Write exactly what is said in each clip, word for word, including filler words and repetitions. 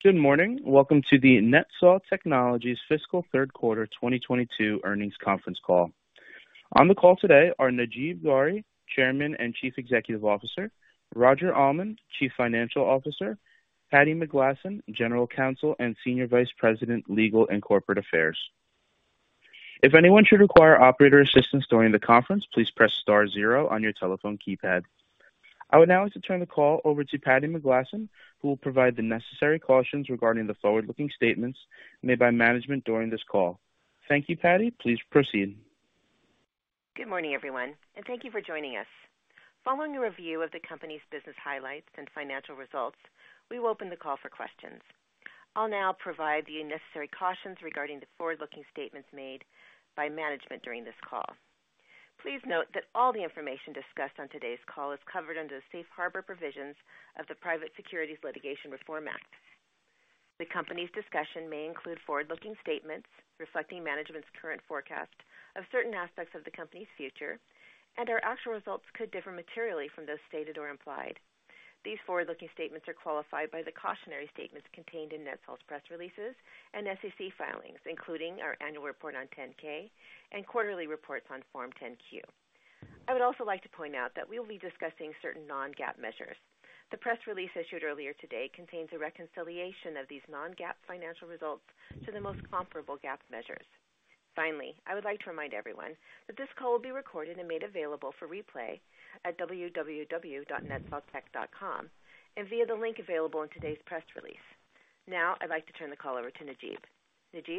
Good morning. Welcome to the NetSol Technologies Fiscal Third Quarter twenty twenty-two Earnings Conference Call. On the call today are Najeeb Ghauri, Chairman and Chief Executive Officer, Roger Almond, Chief Financial Officer, Patti McGlasson, General Counsel and Senior Vice President, Legal and Corporate Affairs. If anyone should require operator assistance during the conference, please press star zero on your telephone keypad. I would now like to turn the call over to Patti McGlasson, who will provide the necessary cautions regarding the forward-looking statements made by management during this call. Thank you, Patti. Please proceed. Good morning, everyone, and thank you for joining us. Following a review of the company's business highlights and financial results, we will open the call for questions. I'll now provide the necessary cautions regarding the forward-looking statements made by management during this call. Please note that all the information discussed on today's call is covered under the safe harbor provisions of the Private Securities Litigation Reform Act. The company's discussion may include forward-looking statements reflecting management's current forecast of certain aspects of the company's future, and our actual results could differ materially from those stated or implied. These forward-looking statements are qualified by the cautionary statements contained in NetSol's press releases and S E C filings, including our annual report on ten K and quarterly reports on Form ten Q. I would also like to point out that we will be discussing certain non-GAAP measures. The press release issued earlier today contains a reconciliation of these non-GAAP financial results to the most comparable GAAP measures. Finally, I would like to remind everyone that this call will be recorded and made available for replay at w w w dot net sol tech dot com and via the link available in today's press release. Now, I'd like to turn the call over to Najeeb. Najeeb?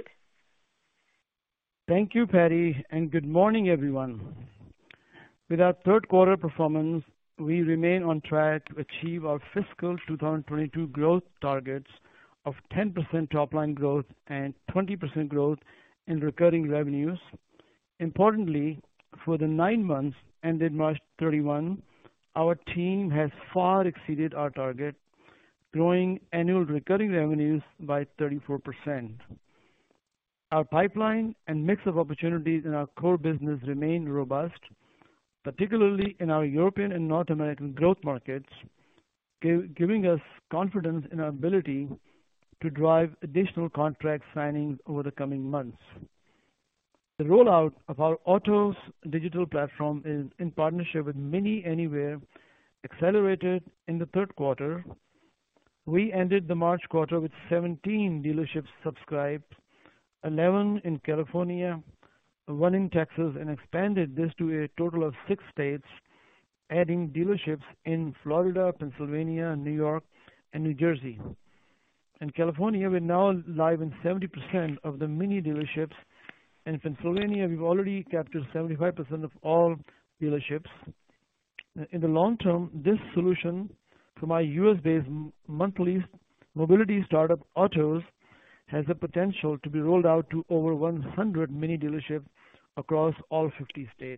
Thank you, Patti, and good morning, everyone. With our third quarter performance, we remain on track to achieve our fiscal two thousand twenty-two growth targets of ten percent top-line growth and twenty percent growth in recurring revenues. Importantly, for the nine months ended March thirty-first, our team has far exceeded our target, growing annual recurring revenues by thirty-four percent. Our pipeline and mix of opportunities in our core business remain robust, particularly in our European and North American growth markets, giving us confidence in our ability to drive additional contract signings over the coming months. The rollout of our Otos digital platform is in partnership with Mini Anywhere accelerated in the third quarter. We ended the March quarter with seventeen dealerships subscribed, eleven in California, one in Texas, and expanded this to a total of six states, adding dealerships in Florida, Pennsylvania, New York, and New Jersey. In California, we're now live in seventy percent of the Mini dealerships. In Pennsylvania, we've already captured seventy-five percent of all dealerships. In the long term, this solution from our U S-based monthly mobility startup Otos has the potential to be rolled out to over one hundred Mini dealerships across all fifty states.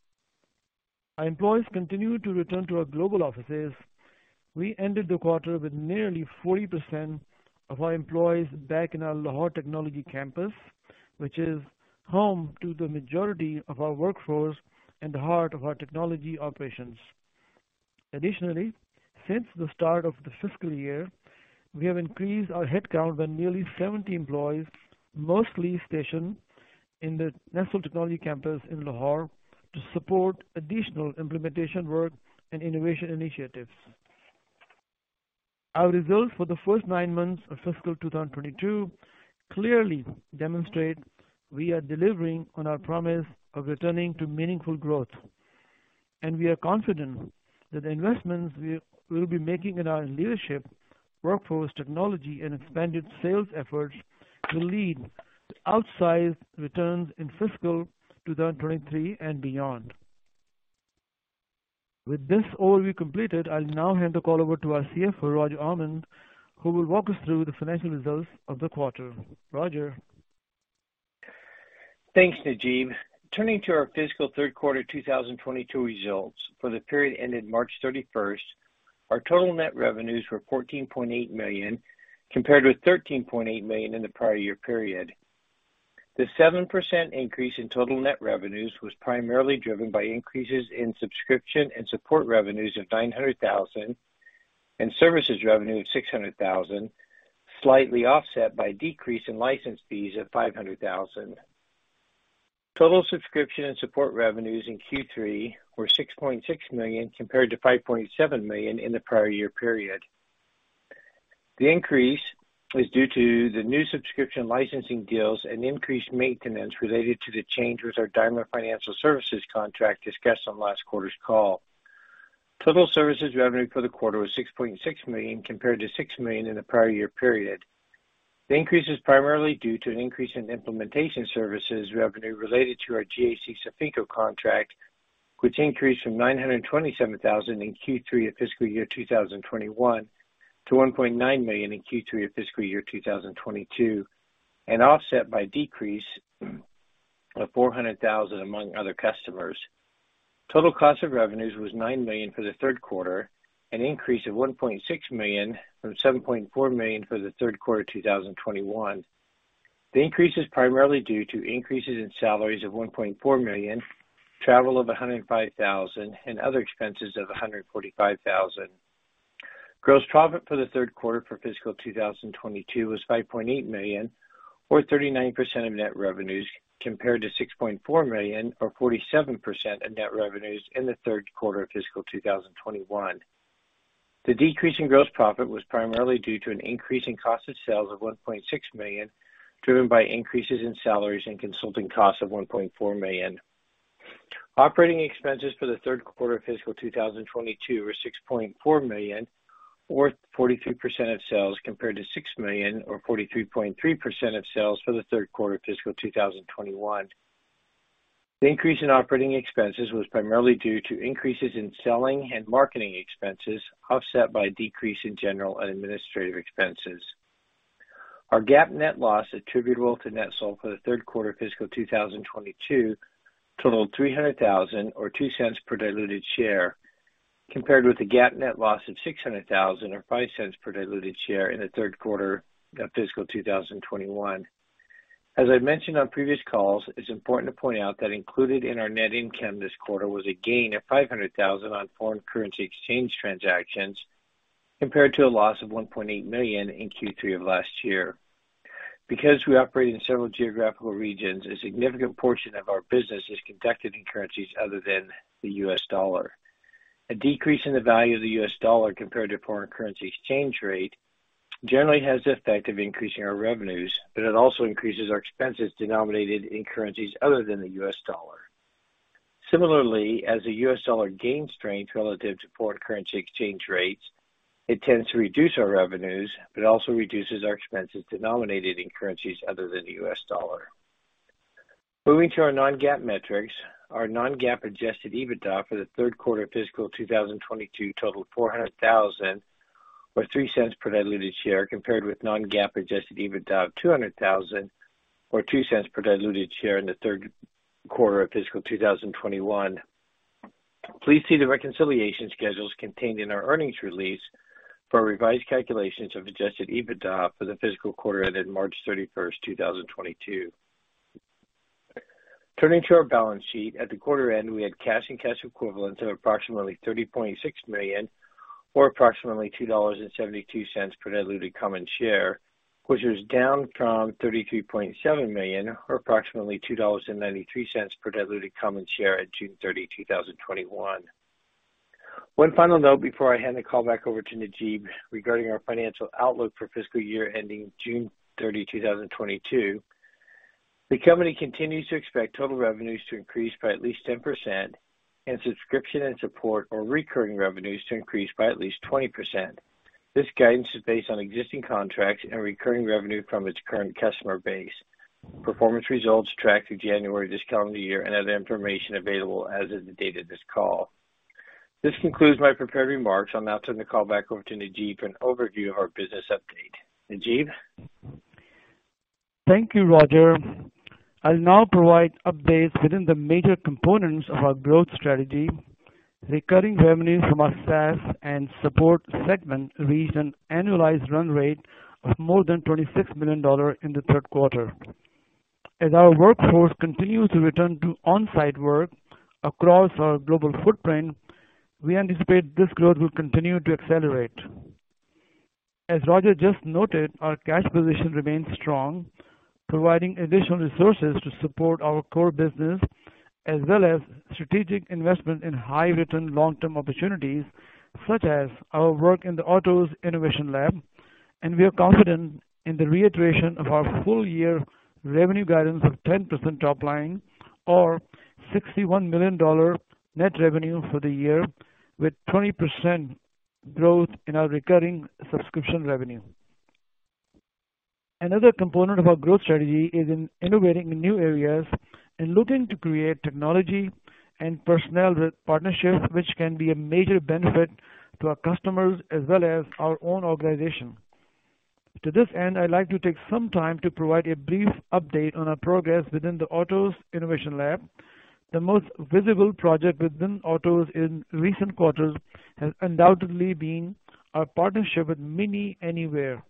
Our employees continue to return to our global offices. We ended the quarter with nearly forty percent of our employees back in our Lahore Technology Campus, which is home to the majority of our workforce and the heart of our technology operations. Additionally, since the start of the fiscal year, we have increased our headcount by nearly seventy employees, mostly stationed in the NetSol Technology Campus in Lahore, to support additional implementation work and innovation initiatives. Our results for the first nine months of fiscal two thousand twenty-two clearly demonstrate we are delivering on our promise of returning to meaningful growth, and we are confident that the investments we will be making in our leadership, workforce, technology, and expanded sales efforts will lead to outsized returns in fiscal two thousand twenty-three and beyond. With this overview completed, I'll now hand the call over to our C F O, Roger Almond, who will walk us through the financial results of the quarter. Roger. Thanks, Najeeb. Turning to our fiscal third quarter two thousand twenty-two results for the period ended March thirty-first, our total net revenues were fourteen point eight million dollars compared with thirteen point eight million dollars in the prior year period. The seven percent increase in total net revenues was primarily driven by increases in subscription and support revenues of nine hundred thousand dollars and services revenue of six hundred thousand dollars, slightly offset by a decrease in license fees of five hundred thousand dollars. Total subscription and support revenues in Q three were six point six million dollars compared to five point seven million dollars in the prior year period. The increase is due to the new subscription licensing deals and increased maintenance related to the change with our Daimler Financial Services contract discussed on last quarter's call. Total services revenue for the quarter was six point six million dollars compared to six million dollars in the prior year period. The increase is primarily due to an increase in implementation services revenue related to our G A C Sofinco contract, which increased from nine hundred twenty-seven thousand dollars in Q three of fiscal year two thousand twenty-one to one point nine million dollars in Q three of fiscal year two thousand twenty-two, and offset by a decrease of four hundred thousand dollars among other customers. Total cost of revenues was nine million dollars for the third quarter, an increase of one point six million dollars from seven point four million dollars for the third quarter two thousand twenty-one. The increase is primarily due to increases in salaries of one point four million dollars, travel of one hundred five thousand dollars, and other expenses of one hundred forty-five thousand dollars. Gross profit for the third quarter for fiscal two thousand twenty-two was five point eight million dollars, or thirty-nine percent of net revenues, compared to six point four million dollars, or forty-seven percent of net revenues in the third quarter of fiscal two thousand twenty-one. The decrease in gross profit was primarily due to an increase in cost of sales of one point six million dollars, driven by increases in salaries and consulting costs of one point four million dollars. Operating expenses for the third quarter of fiscal two thousand twenty-two were six point four million dollars, or forty-three percent of sales, compared to six million dollars, or forty-three point three percent of sales for the third quarter of fiscal two thousand twenty-one. The increase in operating expenses was primarily due to increases in selling and marketing expenses, offset by a decrease in general and administrative expenses. Our GAAP net loss attributable to NetSol for the third quarter of fiscal two thousand twenty-two totaled three hundred thousand dollars, or two cents per diluted share, compared with a GAAP net loss of six hundred thousand dollars, or five cents per diluted share in the third quarter of fiscal two thousand twenty-one. As I mentioned on previous calls, it's important to point out that included in our net income this quarter was a gain of five hundred thousand dollars on foreign currency exchange transactions, compared to a loss of one point eight million dollars in Q three of last year. Because we operate in several geographical regions, a significant portion of our business is conducted in currencies other than the U S dollar. A decrease in the value of the U S dollar compared to foreign currency exchange rate generally has the effect of increasing our revenues, but it also increases our expenses denominated in currencies other than the U S dollar. Similarly, as the U S dollar gains strength relative to foreign currency exchange rates, it tends to reduce our revenues, but also reduces our expenses denominated in currencies other than the U S dollar. Moving to our non-GAAP metrics, our non-GAAP adjusted EBITDA for the third quarter of fiscal two thousand twenty-two totaled four hundred thousand dollars, or three cents per diluted share, compared with non-GAAP adjusted EBITDA of two hundred thousand dollars, or two cents per diluted share in the third quarter of fiscal two thousand twenty-one. Please see the reconciliation schedules contained in our earnings release for revised calculations of adjusted EBITDA for the fiscal quarter ended March thirty-first, two thousand twenty-two. Turning to our balance sheet, at the quarter end, we had cash and cash equivalents of approximately thirty point six million dollars, or approximately two dollars and seventy-two cents per diluted common share, which was down from thirty-three point seven million dollars, or approximately two dollars and ninety-three cents per diluted common share at June thirtieth, two thousand twenty-one. One final note before I hand the call back over to Najeeb regarding our financial outlook for fiscal year ending June thirtieth, two thousand twenty-two. The company continues to expect total revenues to increase by at least ten percent and subscription and support or recurring revenues to increase by at least twenty percent. This guidance is based on existing contracts and recurring revenue from its current customer base, performance results tracked through January this calendar year, and other information available as of the date of this call. This concludes my prepared remarks. I'll now turn the call back over to Najeeb for an overview of our business update. Najeeb? Thank you, Roger. I'll now provide updates within the major components of our growth strategy. Recurring revenues from our SaaS and support segment reached an annualized run rate of more than twenty-six million dollars in the third quarter. As our workforce continues to return to on-site work across our global footprint, we anticipate this growth will continue to accelerate. As Roger just noted, our cash position remains strong, providing additional resources to support our core business as well as strategic investment in high-return long-term opportunities such as our work in the Autos Innovation Lab, and we are confident in the reiteration of our full-year revenue guidance of ten percent top line or sixty-one million dollars net revenue for the year with twenty percent growth in our recurring subscription revenue. Another component of our growth strategy is in innovating in new areas and looking to create technology and personnel partnerships which can be a major benefit to our customers as well as our own organization. To this end, I'd like to take some time to provide a brief update on our progress within the Autos Innovation Lab. The most visible project within Autos in recent quarters has undoubtedly been our partnership with Mini Anywhere.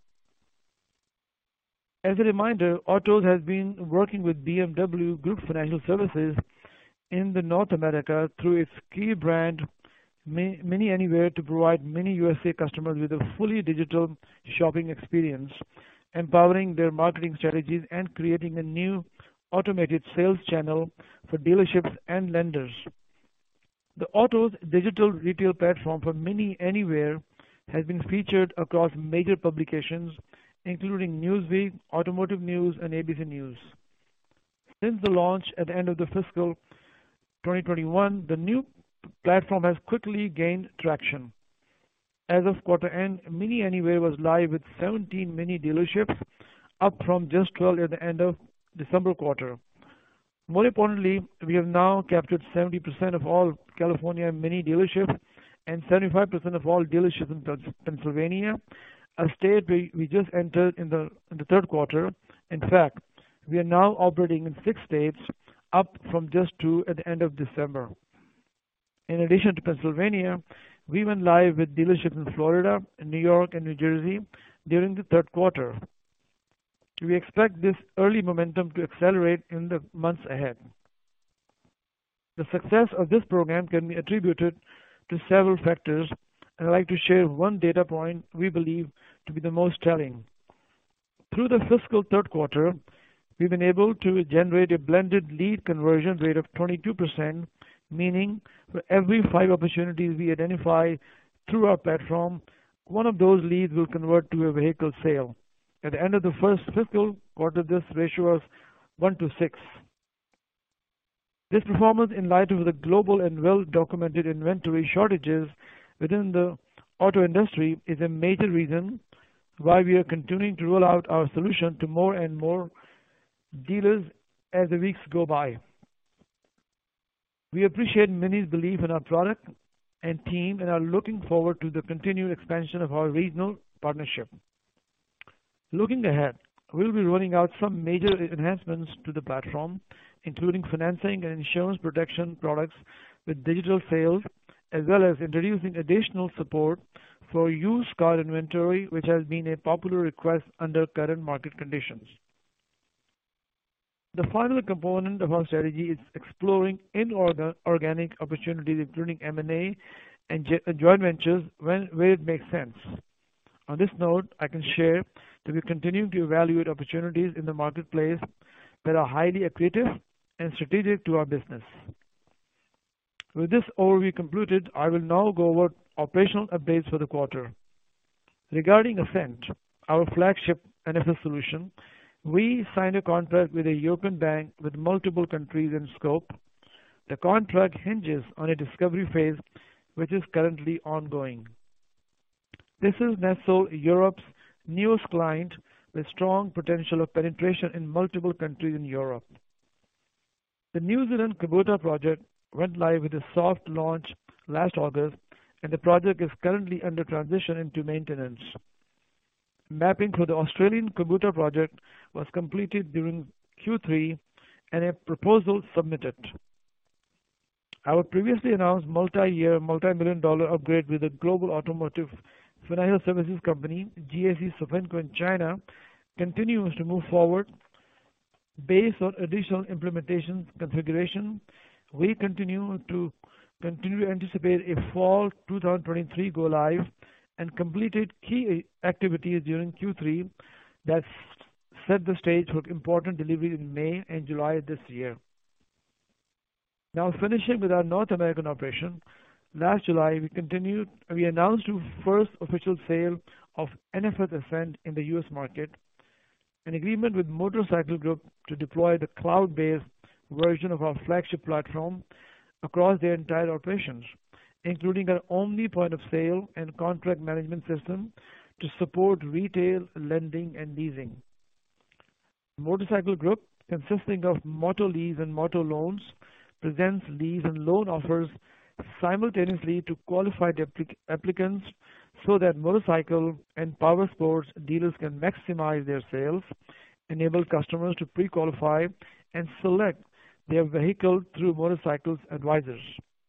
As a reminder, Autos has been working with B M W Group Financial Services in the North America through its key brand Mini Anywhere to provide Mini U S A customers with a fully digital shopping experience, empowering their marketing strategies and creating a new automated sales channel for dealerships and lenders. The Autos digital retail platform for Mini Anywhere has been featured across major publications including Newsweek, Automotive News, and A B C News. Since the launch at the end of the fiscal twenty twenty-one, the new platform has quickly gained traction. As of quarter end, Mini Anywhere was live with seventeen Mini dealerships, up from just twelve at the end of December quarter. More importantly, we have now captured seventy percent of all California Mini dealerships and seventy-five percent of all dealerships in Pennsylvania, a state we, we just entered in the, in the third quarter. In fact, we are now operating in six states, up from just two at the end of December. In addition to Pennsylvania, we went live with dealerships in Florida, New York, and New Jersey during the third quarter. We expect this early momentum to accelerate in the months ahead. The success of this program can be attributed to several factors, and I'd like to share one data point we believe to be the most telling. Through the fiscal third quarter, we've been able to generate a blended lead conversion rate of twenty-two percent, meaning for every five opportunities we identify through our platform, one of those leads will convert to a vehicle sale. At the end of the first fiscal quarter, this ratio was one to six. This performance, in light of the global and well-documented inventory shortages within the auto industry, is a major reason why we are continuing to roll out our solution to more and more dealers as the weeks go by. We appreciate Mini's belief in our product and team and are looking forward to the continued expansion of our regional partnership. Looking ahead, we'll be rolling out some major enhancements to the platform, including financing and insurance protection products with digital sales, as well as introducing additional support for used car inventory, which has been a popular request under current market conditions. The final component of our strategy is exploring inorganic opportunities, including M and A and joint ventures when, where it makes sense. On this note, I can share that we continue to evaluate opportunities in the marketplace that are highly accretive and strategic to our business. With this overview completed, I will now go over operational updates for the quarter. Regarding Ascent, our flagship N F S solution, we signed a contract with a European bank with multiple countries in scope. The contract hinges on a discovery phase which is currently ongoing. This is NetSol Europe's newest client with strong potential of penetration in multiple countries in Europe. The New Zealand Kubota project went live with a soft launch last August, and the project is currently under transition into maintenance. Mapping for the Australian Kubota project was completed during Q three and a proposal submitted. Our previously announced multi-year, multi-million dollar upgrade with a global automotive financial services company, G A C Sofinco in China, continues to move forward. Based on additional implementation configuration, we continue to continue to anticipate a fall two thousand twenty-three go live and completed key activities during Q three that set the stage for important deliveries in May and July this year. Now, finishing with our North American operation, last July we continued. We announced the first official sale of N F S Ascent in the U S market, an agreement with Motorcycle Group to deploy the cloud-based version of our flagship platform across their entire operations, including our Omni point of sale and contract management system to support retail, lending, and leasing. Motorcycle Group, consisting of Moto Lease and Moto Loans, presents lease and loan offers simultaneously to qualified applic- applicants so that motorcycle and power sports dealers can maximize their sales, enable customers to pre-qualify, and select their vehicle through Motorcycles Advisors.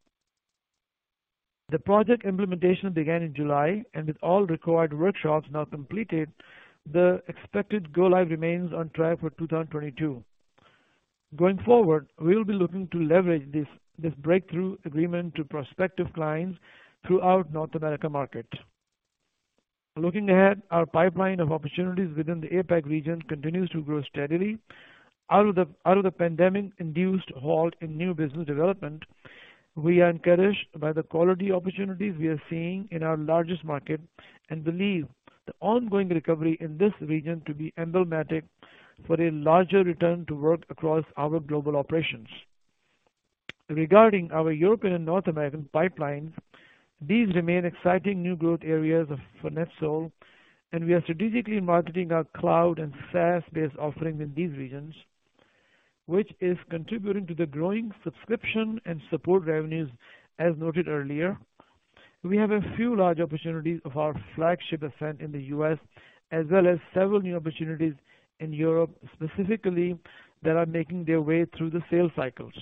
The project implementation began in July, and with all required workshops now completed, the expected go-live remains on track for two thousand twenty-two. Going forward, we will be looking to leverage this, this breakthrough agreement to prospective clients throughout North America market. Looking ahead, our pipeline of opportunities within the A PAC region continues to grow steadily. Out of the, out of the pandemic-induced halt in new business development, we are encouraged by the quality opportunities we are seeing in our largest market and believe the ongoing recovery in this region to be emblematic for a larger return to work across our global operations. Regarding our European and North American pipelines, these remain exciting new growth areas for NetSol, and we are strategically marketing our cloud and SaaS-based offerings in these regions, which is contributing to the growing subscription and support revenues as noted earlier. We have a few large opportunities of our flagship Ascent in the U S, as well as several new opportunities in Europe specifically that are making their way through the sales cycles.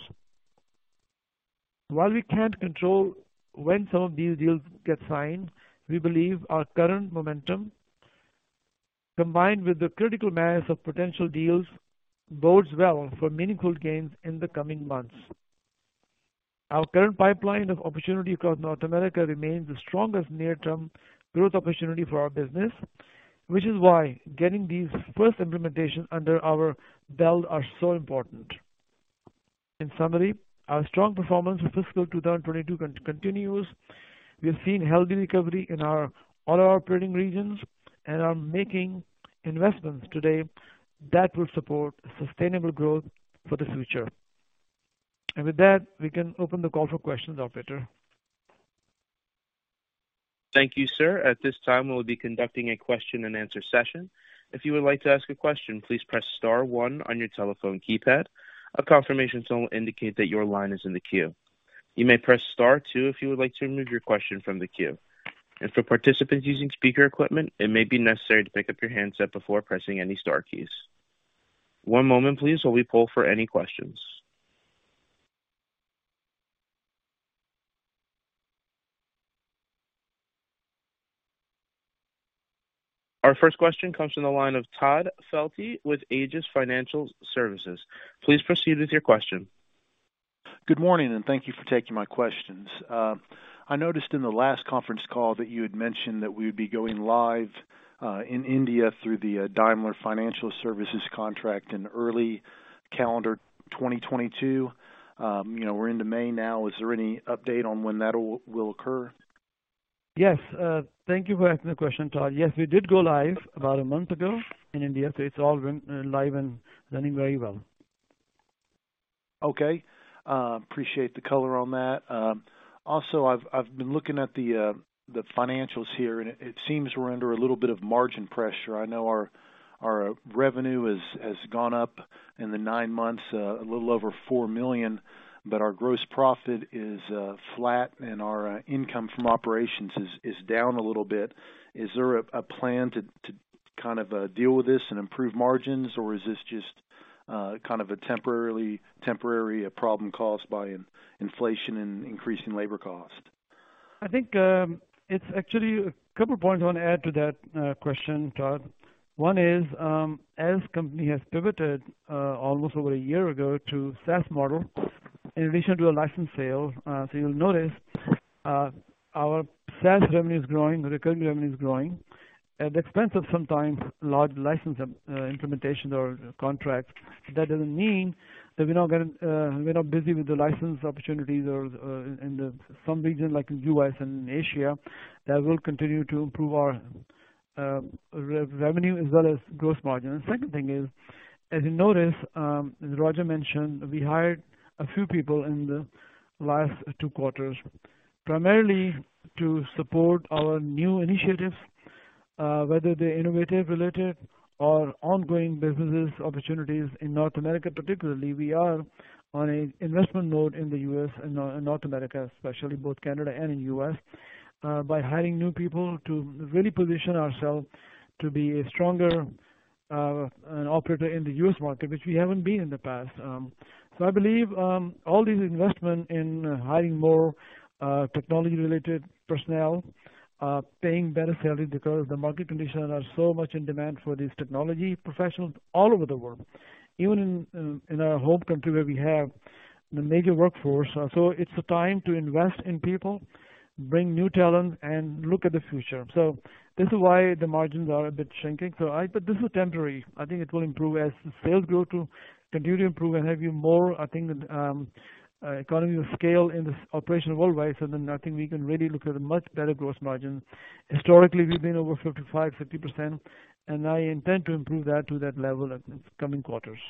While we can't control when some of these deals get signed, we believe our current momentum, combined with the critical mass of potential deals, bodes well for meaningful gains in the coming months. Our current pipeline of opportunity across North America remains the strongest near-term growth opportunity for our business, which is why getting these first implementations under our belt are so important. In summary, our strong performance for fiscal two thousand twenty-two con- continues. We have seen healthy recovery in our all our operating regions and are making investments today that will support sustainable growth for the future. And with that, we can open the call for questions, operator. Thank you, sir. At this time, we'll be conducting a question and answer session. If you would like to ask a question, please press star one on your telephone keypad. A confirmation tone will indicate that your line is in the queue. You may press star two if you would like to remove your question from the queue. And for participants using speaker equipment, it may be necessary to pick up your handset before pressing any star keys. One moment, please, while we poll for any questions. Our first question comes from the line of Todd Felte with Aegis Financial Services. Please proceed with your question. Good morning, and thank you for taking my questions. Uh, I noticed in the last conference call that you had mentioned that we would be going live uh, in India through the uh, Daimler Financial Services contract in early calendar twenty twenty-two. Um, you know, we're into May now. Is there any update on when that will, will occur? Yes, uh, thank you for asking the question, Todd. Yes, we did go live about a month ago in India, so it's all run, uh, live and running very well. Okay, uh, appreciate the color on that. Um, also, I've I've been looking at the uh, the financials here, and it, it seems we're under a little bit of margin pressure. I know our our revenue has has gone up in the nine months, uh, a little over four million. But our gross profit is uh, flat, and our uh, income from operations is, is down a little bit. Is there a, a plan to, to kind of uh, deal with this and improve margins, or is this just uh, kind of a temporarily temporary uh, problem caused by in, inflation and increasing labor cost? I think um, it's actually a couple of points I want to add to that uh, question, Todd. One is, um, as company has pivoted uh, almost over a year ago to SaaS model, in addition to a license sale, uh, so you'll notice uh, our SaaS revenue is growing, recurring revenue is growing, at the expense of sometimes large license uh, implementations or contracts. That doesn't mean that we're not getting, uh, we're not busy with the license opportunities or uh, in the some region like in U S and Asia that will continue to improve our uh, re- revenue as well as gross margin. And the second thing is, as you notice, um, as Roger mentioned, we hired a few people in the last two quarters, primarily to support our new initiatives, uh, whether they're innovative related or ongoing businesses opportunities in North America. Particularly, we are on an investment mode in the U S and in North America, especially both Canada and in U S, uh, by hiring new people to really position ourselves to be a stronger uh, an operator in the U S market, which we haven't been in the past. Um, so I believe um, all these investment in uh, hiring more uh, technology-related personnel, Uh, paying better salaries because the market conditions are so much in demand for these technology professionals all over the world, even in in, in our home country where we have the major workforce. Uh, so it's a time to invest in people, bring new talent, and look at the future. So this is why the margins are a bit shrinking. So I, but this is temporary. I think it will improve as sales grow to continue to improve and have you more. I think that, um, Uh, economy of scale in this operation worldwide, so then I think we can really look at a much better gross margin. Historically, we've been over fifty-five, fifty percent, and I intend to improve that to that level in the coming quarters.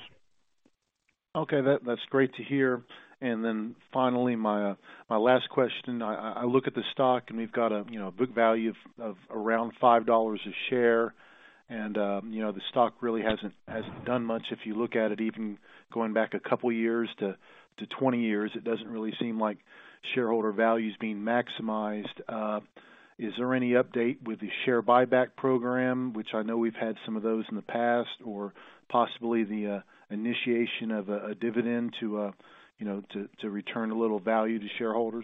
Okay, that that's great to hear. And then finally, my uh, my last question: I, I look at the stock, and we've got a you know book value of, of around five dollars a share, and um, you know the stock really hasn't hasn't done much. If you look at it, even going back a couple years to to twenty years, it doesn't really seem like shareholder value is being maximized. Uh, is there any update with the share buyback program, which I know we've had some of those in the past, or possibly the uh, initiation of a, a dividend to, uh, you know, to, to return a little value to shareholders?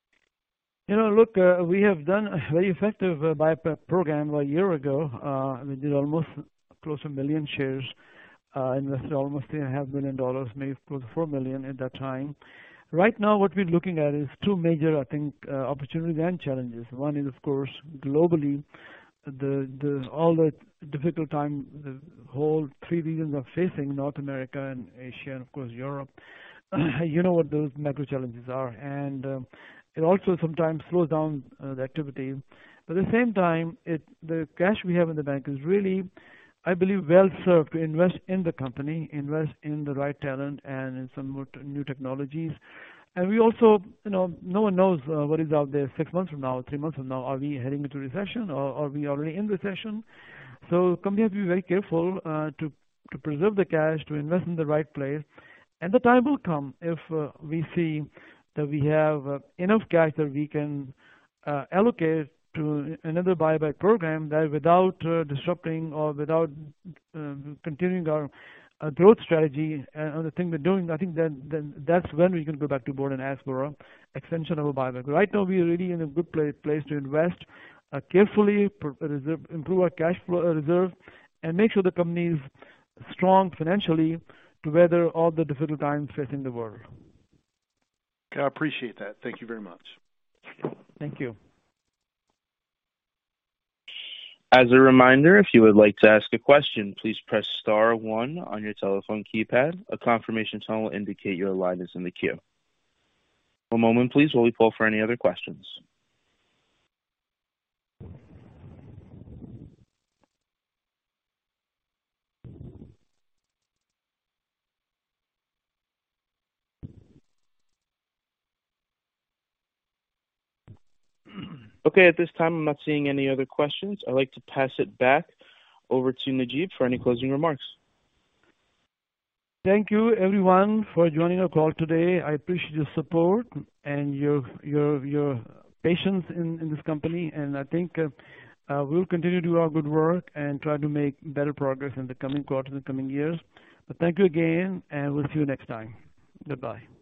You know, look, uh, we have done a very effective uh, buyback program a year ago. Uh, we did almost close to a million shares. Uh, invested almost three and a half million dollars, maybe close to four million at that time. Right now, what we're looking at is two major, I think, uh, opportunities and challenges. One is, of course, globally, the the all the difficult time the whole three regions are facing: North America and Asia, and of course Europe. You know what those macro challenges are, and um, it also sometimes slows down uh, the activity. But at the same time, it the cash we have in the bank is really, I believe, well served to invest in the company, invest in the right talent and in some more t- new technologies. And we also, you know, no one knows uh, what is out there six months from now, three months from now. Are we heading into recession or are we already in recession? So companies have to be very careful uh, to, to preserve the cash, to invest in the right place. And the time will come if uh, we see that we have uh, enough cash that we can uh, allocate to another buyback program that without uh, disrupting or without uh, continuing our uh, growth strategy and the thing we're doing, I think that then that's when we can go back to board and ask for an extension of a buyback. Right now, we are really in a good place, place to invest uh, carefully, reserve, improve our cash flow uh, reserve, and make sure the company is strong financially to weather all the difficult times facing the world. Okay, I appreciate that. Thank you very much. Thank you. As a reminder, if you would like to ask a question, please press star one on your telephone keypad. A confirmation tone will indicate your line is in the queue. One moment, please, while we pull for any other questions. Okay, at this time, I'm not seeing any other questions. I'd like to pass it back over to Najeeb for any closing remarks. Thank you, everyone, for joining our call today. I appreciate your support and your your your patience in, in this company. And I think uh, uh, we'll continue to do our good work and try to make better progress in the coming quarters and coming years. But thank you again, and we'll see you next time. Goodbye.